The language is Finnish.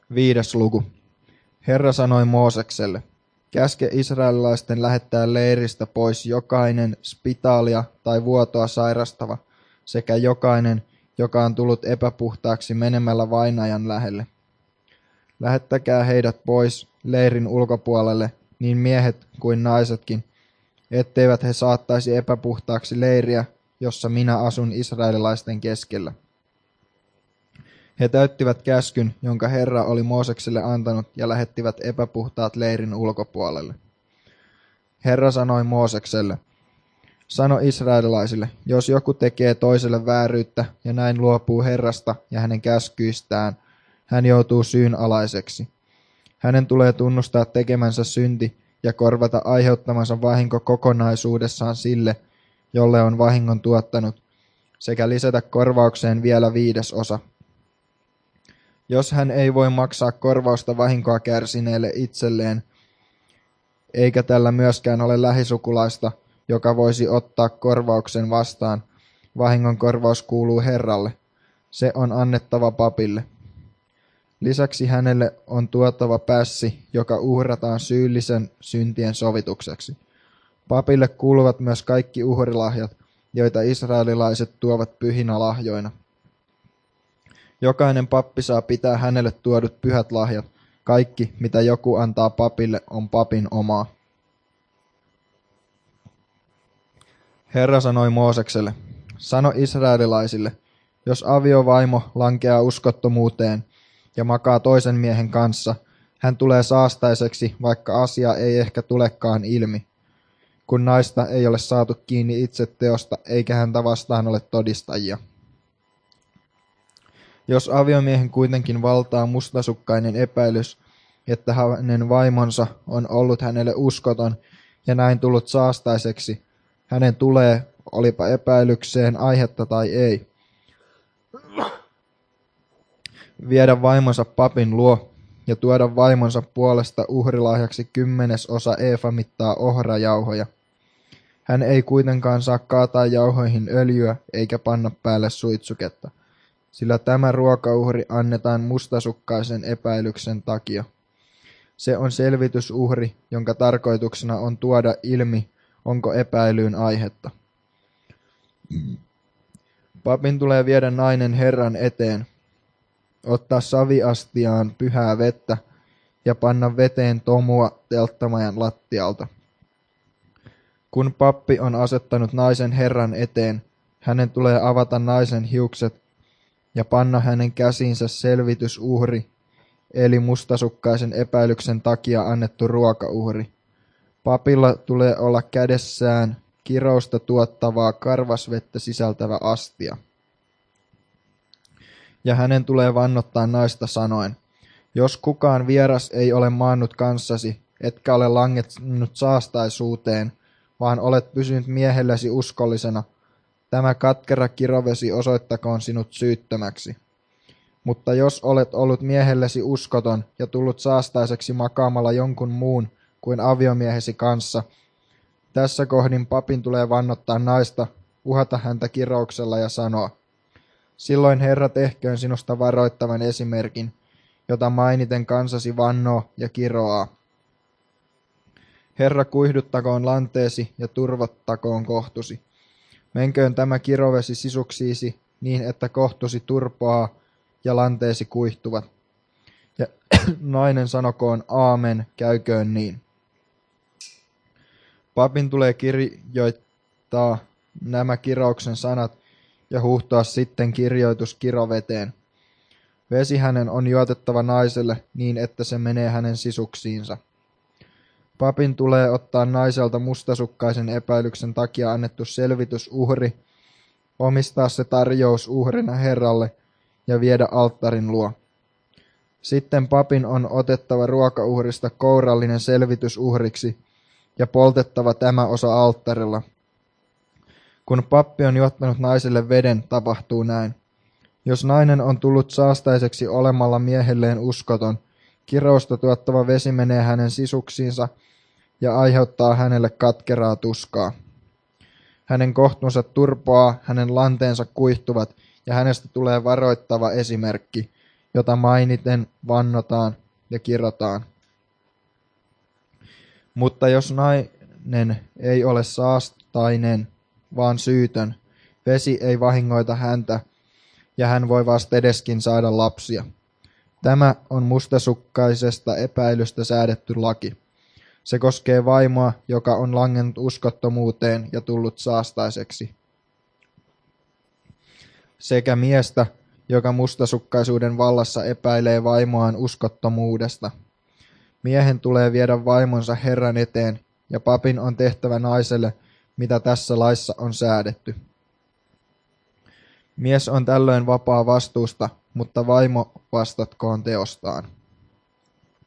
5. luku. Herra sanoi Moosekselle, käske israelilaisten lähettää leiristä pois jokainen spitaalia tai vuotoa sairastava, sekä jokainen, joka on tullut epäpuhtaaksi menemällä vainajan lähelle. Lähettäkää heidät pois leirin ulkopuolelle, niin miehet kuin naisetkin, etteivät he saattaisi epäpuhtaaksi leiriä, jossa minä asun israelilaisten keskellä. He täyttivät käskyn, jonka Herra oli Moosekselle antanut, ja lähettivät epäpuhtaat leirin ulkopuolelle. Herra sanoi Moosekselle, sano israelilaisille, jos joku tekee toiselle vääryyttä ja näin luopuu Herrasta ja hänen käskyistään, hän joutuu syynalaiseksi. Hänen tulee tunnustaa tekemänsä synti ja korvata aiheuttamansa vahinko kokonaisuudessaan sille, jolle on vahingon tuottanut, sekä lisätä korvaukseen vielä 5/5. Jos hän ei voi maksaa korvausta vahinkoa kärsineelle itselleen, eikä tällä myöskään ole lähisukulaista, joka voisi ottaa korvauksen vastaan, vahingon korvaus kuuluu Herralle. Se on annettava papille. Lisäksi hänelle on tuotava pässi, joka uhrataan syyllisen syntien sovitukseksi. Papille kuuluvat myös kaikki uhrilahjat, joita israelilaiset tuovat pyhinä lahjoina. Jokainen pappi saa pitää hänelle tuodut pyhät lahjat. Kaikki, mitä joku antaa papille, on papin omaa. Herra sanoi Moosekselle, sano israelilaisille, jos aviovaimo lankeaa uskottomuuteen ja makaa toisen miehen kanssa, hän tulee saastaiseksi, vaikka asia ei ehkä tulekaan ilmi, kun naista ei ole saatu kiinni itse teosta eikä häntä vastaan ole todistajia. Jos aviomiehen kuitenkin valtaa mustasukkainen epäilys, että hänen vaimonsa on ollut hänelle uskoton ja näin tullut saastaiseksi, hänen tulee, olipa epäilykseen aihetta tai ei, viedä vaimonsa papin luo ja tuoda vaimonsa puolesta uhrilahjaksi 10% eefamittaa ohrajauhoja. Hän ei kuitenkaan saa kaataa jauhoihin öljyä eikä panna päälle suitsuketta, sillä tämä ruokauhri annetaan mustasukkaisen epäilyksen takia. Se on selvitysuhri, jonka tarkoituksena on tuoda ilmi, onko epäilyyn aihetta. Papin tulee viedä nainen Herran eteen, ottaa saviastiaan pyhää vettä ja panna veteen tomua telttamajan lattialta. Kun pappi on asettanut naisen Herran eteen, hänen tulee avata naisen hiukset ja panna hänen käsiinsä selvitysuhri, eli mustasukkaisen epäilyksen takia annettu ruokauhri. Papilla tulee olla kädessään kirousta tuottavaa karvasvettä sisältävä astia. Ja hänen tulee vannottaa naista sanoen, jos kukaan vieras ei ole maannut kanssasi, etkä ole langennut saastaisuuteen, vaan olet pysynyt miehellesi uskollisena, tämä katkera kirovesi osoittakoon sinut syyttömäksi. Mutta jos olet ollut miehellesi uskoton ja tullut saastaiseksi makaamalla jonkun muun kuin aviomiehesi kanssa, tässä kohdin papin tulee vannottaa naista, uhata häntä kirouksella ja sanoa, silloin Herra tehköön sinusta varoittavan esimerkin, jota mainiten kansasi vannoo ja kiroaa. Herra kuihduttakoon lanteesi ja turvottakoon kohtusi. Menköön tämä kirovesi sisuksiisi niin, että kohtusi turpoaa ja lanteesi kuihtuvat. Ja nainen sanokoon aamen, käyköön niin. Papin tulee kirjoittaa nämä kirouksen sanat ja huuhtoa sitten kirjoitus kiroveteen. Vesi hänen on juotettava naiselle niin, että se menee hänen sisuksiinsa. Papin tulee ottaa naiselta mustasukkaisen epäilyksen takia annettu selvitysuhri, omistaa se tarjous uhrina Herralle ja viedä alttarin luo. Sitten papin on otettava ruokauhrista kourallinen selvitysuhriksi ja poltettava tämä osa alttarilla. Kun pappi on juottanut naiselle veden, tapahtuu näin. Jos nainen on tullut saastaiseksi olemalla miehelleen uskoton, kirousta tuottava vesi menee hänen sisuksiinsa ja aiheuttaa hänelle katkeraa tuskaa. Hänen kohtunsa turpoaa, hänen lanteensa kuihtuvat ja hänestä tulee varoittava esimerkki, jota mainiten vannotaan ja kirotaan. Mutta jos nainen ei ole saastainen, vaan syytön, vesi ei vahingoita häntä, ja hän voi vastedeskin saada lapsia. Tämä on mustasukkaisesta epäilystä säädetty laki. Se koskee vaimoa, joka on langennut uskottomuuteen ja tullut saastaiseksi, sekä miestä, joka mustasukkaisuuden vallassa epäilee vaimoaan uskottomuudesta. Miehen tulee viedä vaimonsa Herran eteen, ja papin on tehtävä naiselle, mitä tässä laissa on säädetty. Mies on tällöin vapaa vastuusta, mutta vaimo vastatkoon teostaan.